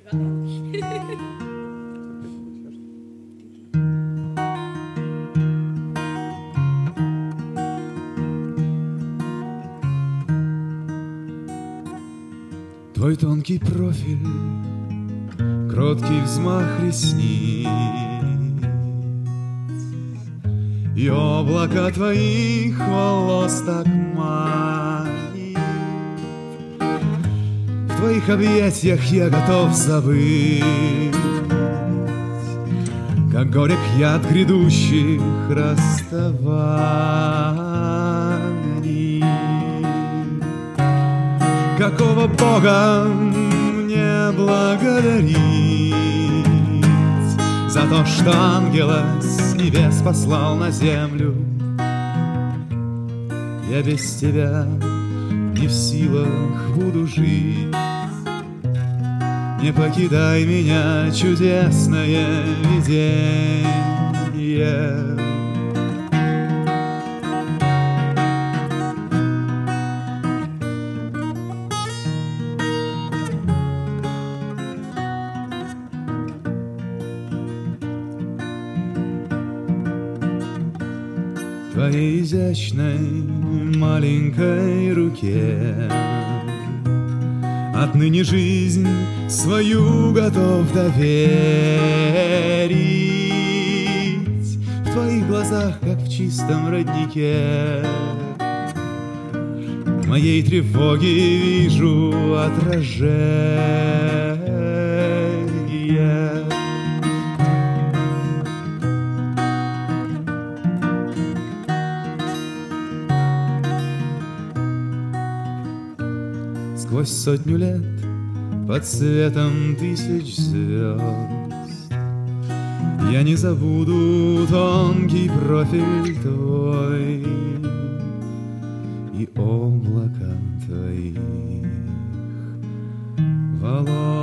Твой тонкий профиль, кроткий взмах ресниц и облака твоих волос так манит. В твоих объятиях я готов забыть, как горек яд грядущих расставаний. Какого Бога мне благодарить за то, что ангела с небес послал на землю? Я без тебя не в силах буду жить. Не покидай меня, чудесное видение. В твоей изящной маленькой руке отныне жизнь свою готов доверить. В твоих глазах, как в чистом роднике, моей тревоги вижу отражение. Сквозь сотню лет под светом тысяч звезд я не забуду тонкий профиль твой и облака твоих волос.